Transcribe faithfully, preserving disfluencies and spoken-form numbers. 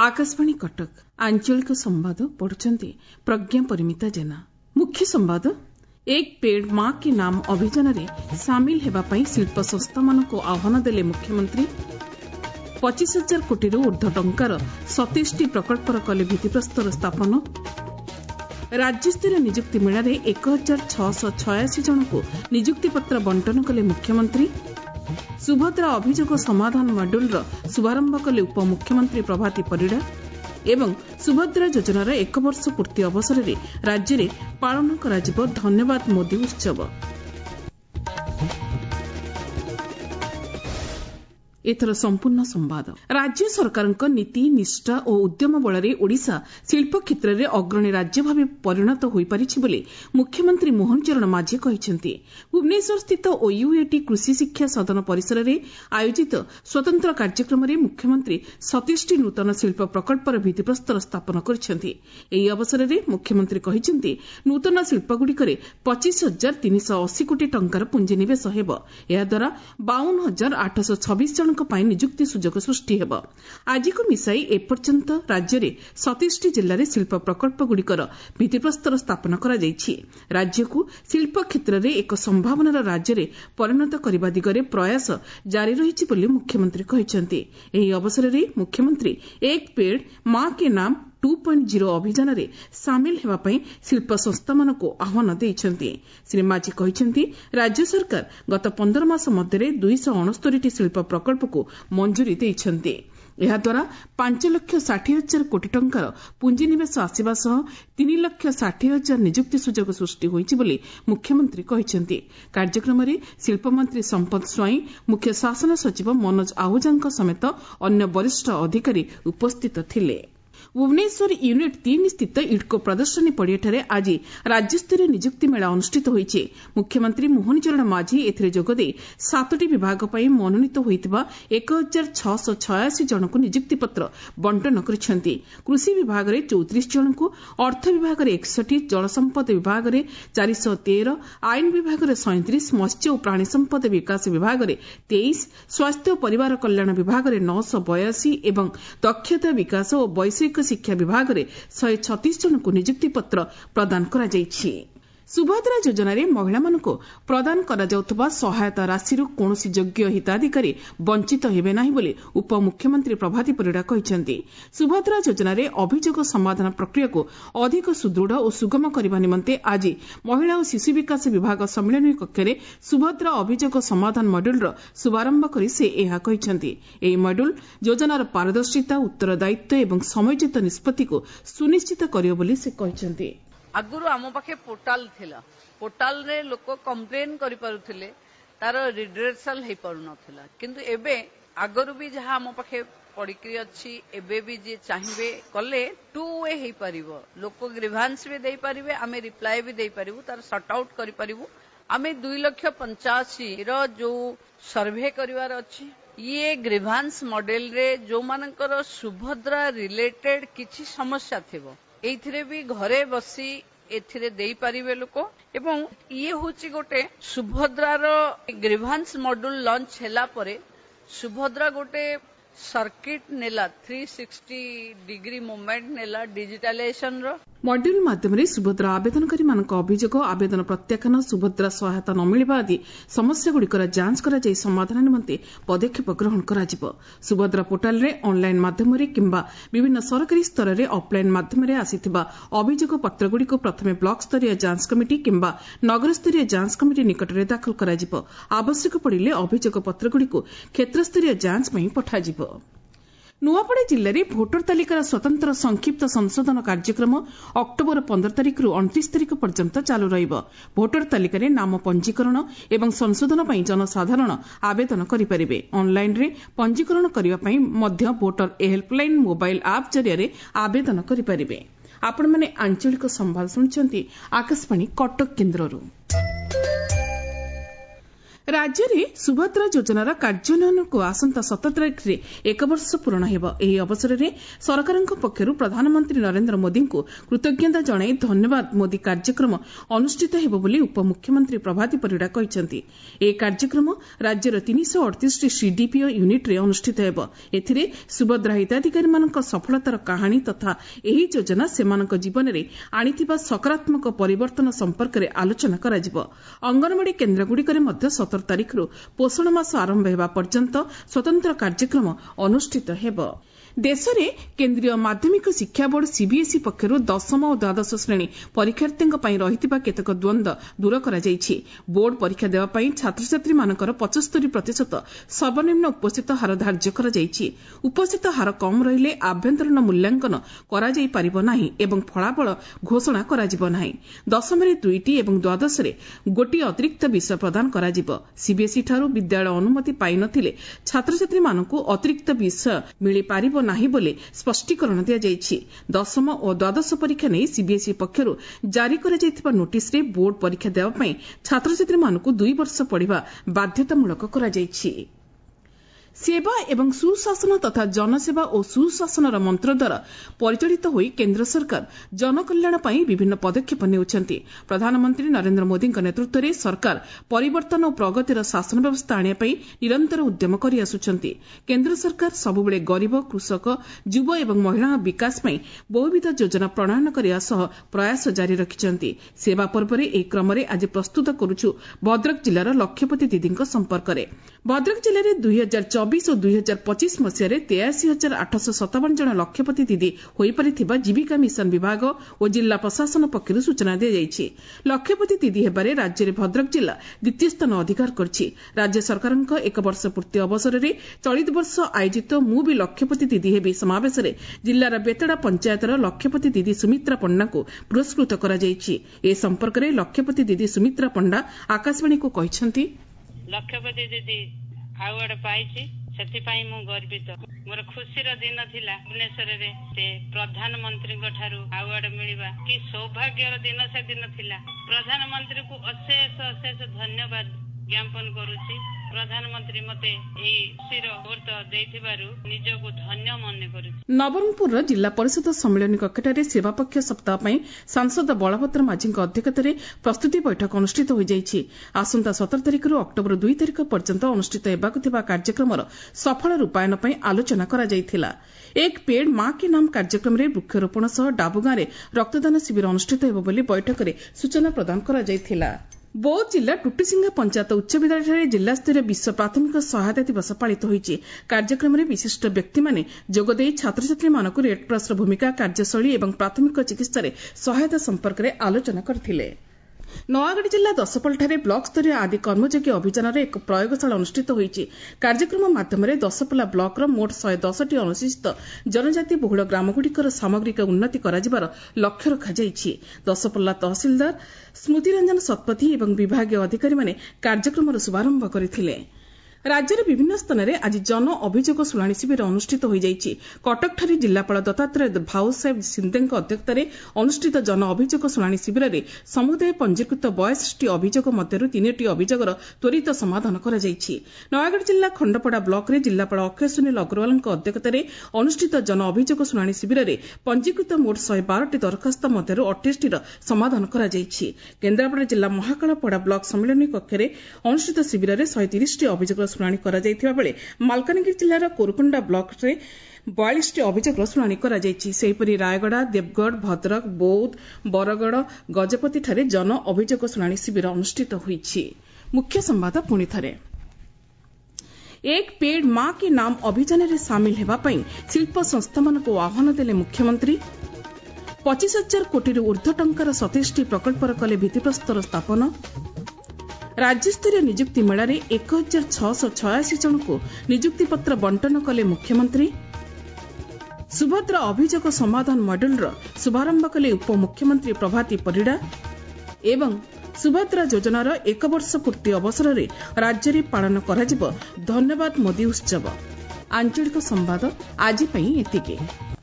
आकाशवाणी कटक आंचलिक संवाद पढ़ुचंती प्रज्ञा परिमिता जेना। मुख्य संवाद एक पेड़ मां के नाम अभियान में सामिल हेबापई शिल्प संस्था मानक आह्वान देले मुख्यमंत्री। पच्चीस हजार कोटी ऊर्ध्व टंकार सतैश टी प्रकल्पर कले भित्तिप्रस्तर स्थापन। राज्यस्तरीय निजुक्ति मेला रे एक हजार छःश छयासी जन को निजुक्ति पत्र बंटन कले मुख्यमंत्री। सुभद्रा अभियोग समाधान मॉड्यूल शुभारंभ कले उपमुख्यमंत्री प्रभाती परिड़ा एवं सुभद्रा योजनार एक वर्ष पूर्ति अवसर में राज्य में पालन कराजिब धन्यवाद मोदी उत्सव। एथर संपूर्ण संवाद। राज्य सरकारଙ୍କ नीति निष्ठा और उद्यम बल ओडिशा शिल्प क्षेत्र में अग्रणी राज्य भाव परिणत हो पारिछि बोली मुख्यमंत्री मोहन चरण माझी कहिसेंति। भुवनेश्वर स्थित ओयूएटी कृषि शिक्षा सदन परिसर में आयोजित स्वतंत्र कार्यक्रम में मुख्यमंत्री सतैश टी नूतन शिल्प प्रकल्पर भित्तिप्रस्तर स्थापन करिसेंति। एही अवसर में मुख्यमंत्री कहिसेंति नूतन शिल्पगुड़िकरे पच्चीस हजार तीन सौ अस्सी कोटी टंकार पुंजीनिवेश हेब। एहाद्वारा बावन हजार आठश छब्बीस जन निजुक्ति सुजोग सृष्टि हेब। आज को मिसाई एपर्यंत राज्य में सतैश टी जिले में शिल्प प्रकल्प गुड़िकर भित्तिप्रस्तर स्थापन करा जायछि। राज्य को शिल्प क्षेत्र में एक संभावनार राज्य में परिणत करने दिगरे प्रयास जारी रही बोली मुख्यमंत्री कहिसेंति। एही अवसर में मुख्यमंत्री एक पेड़ मां के नाम टू पॉइंट जीरो अभियान में सामिल हेबापई शिल्प संस्था मानक आह्वान देइछन्ति। श्री माझी कहिसेंति राज्य सरकार गत पंद्रह मास मध्य दुईश अणस्तरी शिल्प प्रकल्प को मंजूरी देइछन्ति। एहाद्वारा पांच लक्ष षाठी हजार कोटी टंकार पुंजीनिवेश आसिबा सह तीन लक्ष षाठी हजार निजुक्ति सुजोग सृष्टि होइछि बोली मुख्यमंत्री कहिसेंति। कार्यक्रम में शिल्पमंत्री संपत स्वाई, मुख्य शासन सचिव मनोज आहूजांक समेत अन्य वरिष्ठ अधिकारी उपस्थित थिले। भुवनेश्वर यूनिट तीन स्थित इडको प्रदर्शनी पड़ियाଠାରେ आज राज्यस्तरीय निजुक्ति मेला अनुष्ठित होइछि। मुख्यमंत्री मोहन चरण माझी एथिरे जोगदे सातटी विभाग पई मनोनीत होइतिबा एक हजार छःश छयासी जन को निजुक्ति पत्र बंटन करिसेंति। कृषि विभाग रे चौतीस जन को, अर्थ विभाग रे इकसठ, जल संपद विभाग रे चार सौ तेरह, आईन विभाग रे सैंतीस, मत्स्य और प्राणी संपद विकास विभाग रे तेईस, स्वास्थ्य और परिवार कल्याण विभाग रे नौ सौ बयासी एवं दक्षता विकास और वैषयिक शिक्षा विभाग में शहे छत्तीस जन को निजुक्ति पत्र प्रदान करा जायछि। सुभद्रा योजना रे महिला मानक प्रदान करा जाउतबा सहायता राशि कौनसी योग्य हिताधिकारी वंचित हेबे नाही बोली उपमुख्यमंत्री प्रभाती परिड़ा कहिसेंति। सुभद्रा योजना रे अभियोग समाधान प्रक्रिया को अधिक सुदृढ़ और सुगम करने निमंते आज महिला और शिशु विकास विभाग सम्मेलन कक्ष में सुभद्रा अभियोग समाधान मॉड्यूल शुभारंभ करी से एहा कहिसेंति। एही मॉड्यूल योजनार पारदर्शिता, उत्तरदायित्व एवं समयोचित निष्पत्ति को सुनिश्चित करियो बोली से कहिसेंति। आगुरु आम पाखे पोर्टाल थिला, पोर्टाल रे लोक कंप्लेन करि पारुथिले, तार रिड्रेसल हे पारु नथिला, किंतु एबे आगुरु भी जहां आम पाखे पड़िकरी अछि एबे भी जे चाहिबे कले टू वे हे परिबो। लोक ग्रीवांस भी देई परिबे, आमे रिप्लाई भी देई परिबो, तार सॉर्ट आउट करि परिबो। आमे दो लाख पचासी रो जो सर्वे करिवार अछि, ये ग्रीवांस मॉडल रे जो मानकर सुभद्रा रिलेटेड किछि समस्या थिबो एथिरे भी घरे बसी एथिरे देई परिबे लोक। एवं ये होची गोटे सुभद्रार ग्रीवांस मॉड्यूल लॉन्च हैला परे सुभद्रा गोटे सर्किट नेला तीन सौ साठ डिग्री मूवमेंट नेला डिजिटलाइजेशन रो मॉड्यूल माध्यम सुभद्रा आवेदनकारी मानक अभियोग, आवेदन प्रत्याख्यान, सुभद्रा सहायता न मिलिबा आदि समस्या गुड़िकर जांच करा जाय समाधान निमंते पदक्षेप ग्रहण करा जिवो। सुभद्रा पोर्टाल रे ऑनलाइन माध्यम रे किंबा विभिन्न सरकारी स्तर रे ऑफलाइन माध्यम रे आसीथिबा अभियोग पत्र गुड़िक प्रथमे ब्लॉक स्तरीय जांच कमिटी किंबा नगर स्तरीय जांच कमिटी निकट रे दाखल करा जिवो। आवश्यक पड़िले अभियोग पत्र गुड़िक क्षेत्र स्तरीय जांच पई पठा जिवो। नुआपड़ा जिले में भोटर तालिकार स्वतंत्र संक्षिप्त संशोधन कार्यक्रम अक्टोबर पंद्रह तारिख रु उनतीस तारिख पर्यंत चालू रहिबो। भोटर तालिकार नाम पंजीकरण एवं संशोधन पई जनसाधारण आवेदन करिपारिबे। ऑनलाइन रे पंजीकरण करिवा पई मध्य भोटर हेल्पलाइन मोबाइल ऐप जरिए आवेदन करिपारिबे। आपण माने आंचलिक संवाद सुनछंती आकाशवाणी कटक केन्द्ररू। ରାଜ୍ୟରେ ସୁଭଦ୍ରା ଯୋଜନାର କାର୍ଯ୍ୟାନ୍ୱୟନକୁ ଆସନ୍ତା ସତର ତାରିଖରେ ଏକ ବର୍ଷ ପୂରଣ ହେବ। ଏହି ଅବସରରେ ସରକାରଙ୍କ ପକ୍ଷରୁ ପ୍ରଧାନମନ୍ତ୍ରୀ ନରେନ୍ଦ୍ର ମୋଦିଙ୍କୁ କୃତଜ୍ଞତା ଜଣାଇ ଧନ୍ୟବାଦ ମୋଦି କାର୍ଯ୍ୟକ୍ରମ ଅନୁଷ୍ଠିତ ହେବ ବୋଲି ଉପମୁଖ୍ୟମନ୍ତ୍ରୀ ପ୍ରଭାତୀ ପରିଡ଼ା କହିଛନ୍ତି। ଏହି କାର୍ଯ୍ୟକ୍ରମ ରାଜ୍ୟର ତିନିଶହ ଅଠତିରିଶଟି ସିଡିପିଓ ୟୁନିଟ୍ରେ ଅନୁଷ୍ଠିତ ହେବ। ଏଥିରେ ସୁଭଦ୍ରା ହିତାଧିକାରୀମାନଙ୍କ ସଫଳତାର କାହାଣୀ ତଥା ଏହି ଯୋଜନା ସେମାନଙ୍କ ଜୀବନରେ ଆଣିଥିବା ସକାରାତ୍ମକ ପରିବର୍ତ୍ତନ ସମ୍ପର୍କରେ ଆଲୋଚନା କରାଯିବ। ଅଙ୍ଗନବାଡି କେନ୍ଦ୍ରଗୁଡ଼ିକରେ ମଧ୍ୟ ସତର ତାରିଖରୁ ପୋଷଣ ମାସ ଆରମ୍ଭ ହେବା ପର୍ଯ୍ୟନ୍ତ ସ୍ୱତନ୍ତ୍ର କାର୍ଯ୍ୟକ୍ରମ ଅନୁଷ୍ଠିତ ହେବ। ଦେଶରେ କେନ୍ଦ୍ରୀୟ ମାଧ୍ୟମିକ ଶିକ୍ଷା ବୋର୍ଡ ସିବିଏସ୍ଇ ପକ୍ଷରୁ ଦଶମ ଓ ଦ୍ୱାଦଶ ଶ୍ରେଣୀ ପରୀକ୍ଷାର୍ଥୀଙ୍କ ପାଇଁ ରହିଥିବା କେତେକ ଦ୍ୱନ୍ଦ୍ୱ ଦୂର କରାଯାଇଛି। ବୋର୍ଡ ପରୀକ୍ଷା ଦେବା ପାଇଁ ଛାତ୍ରଛାତ୍ରୀମାନଙ୍କର ପଚସ୍ତରୀ ପ୍ରତିଶତ ସର୍ବନିମ୍ନ ଉପସ୍ଥିତ ହାର ଧାର୍ଯ୍ୟ କରାଯାଇଛି। ଉପସ୍ଥିତ ହାର କମ୍ ରହିଲେ ଆଭ୍ୟନ୍ତରୀଣ ମୂଲ୍ୟାଙ୍କନ କରାଯାଇପାରିବ ନାହିଁ ଏବଂ ଫଳାଫଳ ଘୋଷଣା କରାଯିବ ନାହିଁ। ଦଶମରେ ଦୁଇଟି ଏବଂ ଦ୍ୱାଦଶରେ ଗୋଟିଏ ଅତିରିକ୍ତ ବିଷୟ ପ୍ରଦାନ କରାଯିବ। ସିବିଏସ୍ଇଠାରୁ ବିଦ୍ୟାଳୟ ଅନୁମତି ପାଇନଥିଲେ ଛାତ୍ରଛାତ୍ରୀମାନଙ୍କୁ ଅତିରିକ୍ତ ବିଷୟ ମିଳିପାରିବ ନାହିଁ ବୋଲି ସ୍ପଷ୍ଟୀକରଣ ଦିଆଯାଇଛି। ଦଶମ ଓ ଦ୍ୱାଦଶ ପରୀକ୍ଷା ନେଇ ସିବିଏସ୍ଇ ପକ୍ଷରୁ ଜାରି କରାଯାଇଥିବା ନୋଟିସ୍ରେ ବୋର୍ଡ ପରୀକ୍ଷା ଦେବା ପାଇଁ ଛାତ୍ରଛାତ୍ରୀମାନଙ୍କୁ ଦୁଇ ବର୍ଷ ପଢ଼ିବା ବାଧ୍ୟତାମୂଳକ କରାଯାଇଛି। ସେବା ଏବଂ ସୁଶାସନ ତଥା ଜନସେବା ଓ ସୁଶାସନର ମନ୍ତ୍ର ଦ୍ୱାରା ପରିଚାଳିତ ହୋଇ କେନ୍ଦ୍ର ସରକାର ଜନକଲ୍ୟାଣ ପାଇଁ ବିଭିନ୍ନ ପଦକ୍ଷେପ ନେଉଛନ୍ତି। ପ୍ରଧାନମନ୍ତ୍ରୀ ନରେନ୍ଦ୍ର ମୋଦିଙ୍କ ନେତୃତ୍ୱରେ ସରକାର ପରିବର୍ତ୍ତନ ଓ ପ୍ରଗତିର ଶାସନ ବ୍ୟବସ୍ଥା ଆଣିବା ପାଇଁ ନିରନ୍ତର ଉଦ୍ୟମ କରିଆସୁଛନ୍ତି। କେନ୍ଦ୍ର ସରକାର ସବୁବେଳେ ଗରିବ, କୃଷକ, ଯୁବ ଏବଂ ମହିଳାଙ୍କ ବିକାଶ ପାଇଁ ବହୁବିଧ ଯୋଜନା ପ୍ରଣୟନ କରିବା ସହ ପ୍ରୟାସ ଜାରି ରଖିଛନ୍ତି। ସେବା ପର୍ବରେ ଏହି କ୍ରମରେ ଆଜି ପ୍ରସ୍ତୁତ କରୁଛୁ ଭଦ୍ରକ ଜିଲ୍ଲାର ଲକ୍ଷପତି ଦିଦିଙ୍କ ସମ୍ପର୍କରେ। ଭଦ୍ରକ ଜିଲ୍ଲାରେ ଦୁଇ ହଜାର ଚବିଶ ଓ ଦୁଇ ହଜାର ପଚିଶ ମସିହାରେ ତେୟାଅଶୀ ହଜାର ଆଠଶହ ସତାବନ ଜଣ ଲକ୍ଷପତି ଦିଦି ହୋଇପାରିଥିବା ଜୀବିକା ମିଶନ ବିଭାଗ ଓ ଜିଲ୍ଲା ପ୍ରଶାସନ ପକ୍ଷରୁ ସୂଚନା ଦିଆଯାଇଛି। ଲକ୍ଷପତି ଦିଦି ହେବାରେ ରାଜ୍ୟରେ ଭଦ୍ରକ ଜିଲ୍ଲା ଦ୍ୱିତୀୟ ସ୍ଥାନ ଅଧିକାର କରିଛି। ରାଜ୍ୟ ସରକାରଙ୍କ ଏକ ବର୍ଷ ପୂର୍ତ୍ତି ଅବସରରେ ଚଳିତ ବର୍ଷ ଆୟୋଜିତ ମୁଁ ବି ଲକ୍ଷପତି ଦିଦି ହେବି ସମାବେଶରେ ଜିଲ୍ଲାର ବେତଡ଼ା ପଞ୍ଚାୟତର ଲକ୍ଷପତି ଦିଦି ସୁମିତ୍ରା ପଣ୍ଡାଙ୍କୁ ପୁରସ୍କୃତ କରାଯାଇଛି। ଏ ସମ୍ପର୍କରେ ଲକ୍ଷପତି ଦିଦି ସୁମିତ୍ରା ପଣ୍ଡା ଆକାଶବାଣୀକୁ କହିଛନ୍ତି, ଲକ୍ଷପତି ଦିଦି ଆୱାର୍ଡ ପାଇଛି, ସେଥିପାଇଁ ମୁଁ ଗର୍ବିତ। ମୋର ଖୁସିର ଦିନ ଥିଲା ଭୁବନେଶ୍ୱରରେ ସେ ପ୍ରଧାନମନ୍ତ୍ରୀଙ୍କ ଠାରୁ ଆୱାର୍ଡ ମିଳିବା। କି ସୌଭାଗ୍ୟର ଦିନ ସେଦିନ ଥିଲା। ପ୍ରଧାନମନ୍ତ୍ରୀଙ୍କୁ ଅଶେଷ ଅଶେଷ ଧନ୍ୟବାଦ ଜ୍ଞାପନ କରୁଛି। ପ୍ରଧାନମନ୍ତ୍ରୀ ମତେ ଏହି ଖୁସିର ମୁହୂର୍ତ୍ତ ଦେଇଥିବାରୁ ନିଜକୁ ଧନ୍ୟ ମନେ କରୁଛି। ନବରଙ୍ଗପୁରର ଜିଲ୍ଲା ପରିଷଦ ସମ୍ମିଳନୀ କକ୍ଷଠାରେ ସେବାପକ୍ଷ ସପ୍ତାହ ପାଇଁ ସାଂସଦ ବଳଭଦ୍ର ମାଝୀଙ୍କ ଅଧ୍ୟକ୍ଷତାରେ ପ୍ରସ୍ତୁତି ବୈଠକ ଅନୁଷ୍ଠିତ ହୋଇଯାଇଛି। ଆସନ୍ତା ସତର ତାରିଖରୁ ଅକ୍ଟୋବର ଦୁଇ ତାରିଖ ପର୍ଯ୍ୟନ୍ତ ଅନୁଷ୍ଠିତ ହେବାକୁ ଥିବା କାର୍ଯ୍ୟକ୍ରମର ସଫଳ ରୂପାୟନ ପାଇଁ ଆଲୋଚନା କରାଯାଇଥିଲା। ଏକ ପେଡ୍ ମା କି ନାମ କାର୍ଯ୍ୟକ୍ରମରେ ବୃକ୍ଷରୋପଣ ସହ ଡାବୁଗାଁରେ ରକ୍ତଦାନ ଶିବିର ଅନୁଷ୍ଠିତ ହେବ ବୋଲି ବୈଠକରେ ସୂଚନା ପ୍ରଦାନ କରାଯାଇଥିଲା। ବୌଦ୍ଧ ଜିଲ୍ଲା ଟୁଟିସିଙ୍ଗା ପଞ୍ଚାୟତ ଉଚ୍ଚ ବିଦ୍ୟାଳୟଠାରେ ଜିଲ୍ଲାସ୍ତରୀୟ ବିଶ୍ୱ ପ୍ରାଥମିକ ସହାୟତା ଦିବସ ପାଳିତ ହୋଇଛି। କାର୍ଯ୍ୟକ୍ରମରେ ବିଶିଷ୍ଟ ବ୍ୟକ୍ତିମାନେ ଯୋଗଦେଇ ଛାତ୍ରଛାତ୍ରୀମାନଙ୍କୁ ରେଡ୍କ୍ରସର ଭୂମିକା, କାର୍ଯ୍ୟଶୈଳୀ ଏବଂ ପ୍ରାଥମିକ ଚିକିତ୍ସାରେ ସହାୟତା ସମ୍ପର୍କରେ ଆଲୋଚନା କରିଥିଲେ। ନୟାଗଡ଼ ଜିଲ୍ଲା ଦଶପଲ୍ଲାଠାରେ ବ୍ଲକସ୍ତରୀୟ ଆଦି କର୍ମଯୋଗୀ ଅଭିଯାନର ଏକ ପ୍ରୟୋଗଶାଳା ଅନୁଷ୍ଠିତ ହୋଇଛି। କାର୍ଯ୍ୟକ୍ରମ ମାଧ୍ୟମରେ ଦଶପଲ୍ଲା ବ୍ଲକର ମୋଟ ଶହେ ଦଶଟି ଅନୁସୂଚିତ ଜନଜାତି ବହୁଳ ଗ୍ରାମଗୁଡ଼ିକର ସାମଗ୍ରିକ ଉନ୍ନତି କରାଯିବାର ଲକ୍ଷ୍ୟ ରଖାଯାଇଛି। ଦଶପଲ୍ଲା ତହସିଲଦାର ସ୍ମୃତିରଞ୍ଜନ ଶତପଥୀ ଏବଂ ବିଭାଗୀୟ ଅଧିକାରୀମାନେ କାର୍ଯ୍ୟକ୍ରମର ଶୁଭାରମ୍ଭ କରିଥିଲେ। ରାଜ୍ୟର ବିଭିନ୍ନ ସ୍ଥାନରେ ଆଜି ଜନ ଅଭିଯୋଗ ଶୁଣାଣି ଶିବିର ଅନୁଷ୍ଠିତ ହୋଇଯାଇଛି। କଟକଠାରେ ଜିଲ୍ଲାପାଳ ଦତ୍ତାତ୍ରେୟ ଭାଉସାହେବ ସିନ୍ଦେଙ୍କ ଅଧ୍ୟକ୍ଷତାରେ ଅନୁଷ୍ଠିତ ଜନ ଅଭିଯୋଗ ଶୁଣାଣି ଶିବିରରେ ସମୁଦାୟ ପଞ୍ଜୀକୃତ ବୟାଅଶୀଟି ଅଭିଯୋଗ ମଧ୍ୟରୁ ତିନିଟି ଅଭିଯୋଗର ତ୍ୱରିତ ସମାଧାନ କରାଯାଇଛି। ନୟାଗଡ଼ ଜିଲ୍ଲା ଖଣ୍ଡପଡ଼ା ବ୍ଲକରେ ଜିଲ୍ଲାପାଳ ଅକ୍ଷୟ ସୁନୀଲ ଅଗ୍ରୱାଲଙ୍କ ଅଧ୍ୟକ୍ଷତାରେ ଅନୁଷ୍ଠିତ ଜନ ଅଭିଯୋଗ ଶୁଣାଣି ଶିବିରରେ ପଞ୍ଜୀକୃତ ମୋଟ ଶହେ ବାରଟି ଦରଖାସ୍ତ ମଧ୍ୟରୁ ଅଠେଇଶଟିର ସମାଧାନ କରାଯାଇଛି। କେନ୍ଦ୍ରାପଡ଼ା ଜିଲ୍ଲା ମହାକାଳପଡ଼ା ବ୍ଲକ ସମ୍ମିଳନୀ କକ୍ଷରେ ଅନୁଷ୍ଠିତ ଶିବିରରେ ଶହେ ତିରିଶଟି ଅଭିଯୋଗ ଶୁଣାଣି କରାଯାଇଥିବା ବେଳେ ମାଲକାନଗିରି ଜିଲ୍ଲାର କୋରକୁଣ୍ଡା ବ୍ଲକରେ ବୟାଳିଶଟି ଅଭିଯୋଗର ଶୁଣାଣି କରାଯାଇଛି। ସେହିପରି ରାୟଗଡ଼ା, ଦେବଗଡ଼, ଭଦ୍ରକ, ବୌଦ୍ଧ, ବରଗଡ଼, ଗଜପତିଠାରେ ଜନ ଅଭିଯୋଗ ଶୁଣାଣି ଶିବିର ଅନୁଷ୍ଠିତ ହୋଇଛି। ମୁଖ୍ୟ ସମ୍ବାଦ ପୁଣି ଥରେ। ଏକ ପେଡ୍ ମା କି ନାମ ଅଭିଯାନରେ ସାମିଲ ହେବା ପାଇଁ ଶିଳ୍ପ ସଂସ୍ଥାମାନଙ୍କୁ ଆହ୍ୱାନ ଦେଲେ ମୁଖ୍ୟମନ୍ତ୍ରୀ। ପଚିଶ ହଜାର କୋଟିରୁ ଊର୍ଦ୍ଧ୍ୱ ଟଙ୍କାର ସତେଇଶଟି ପ୍ରକଳ୍ପର କଲେ ଭିତ୍ତିପ୍ରସ୍ତର ସ୍ଥାପନ। ରାଜ୍ୟସ୍ତରୀୟ ନିଯୁକ୍ତି ମେଳାରେ ଏକ ହଜାର ଛଅଶହ ଛୟାଅଶୀ ଜଣଙ୍କୁ ନିଯୁକ୍ତିପତ୍ର ବଣ୍ଟନ କଲେ ମୁଖ୍ୟମନ୍ତ୍ରୀ। ସୁଭଦ୍ରା ଅଭିଯୋଗ ସମାଧାନ ମଡ୍ୟୁଲର ଶୁଭାରମ୍ଭ କଲେ ଉପମୁଖ୍ୟମନ୍ତ୍ରୀ ପ୍ରଭାତୀ ପରିଡ଼ା। ଏବଂ ସୁଭଦ୍ରା ଯୋଜନାର ଏକ ବର୍ଷ ପୂର୍ତ୍ତି ଅବସରରେ ରାଜ୍ୟରେ ପାଳନ କରାଯିବ ଧନ୍ୟବାଦ ମୋଦି ଉତ୍ସବ। ଆଞ୍ଚଳିକ ସମ୍ବାଦ ଆଜି ପାଇଁ ଏତିକି।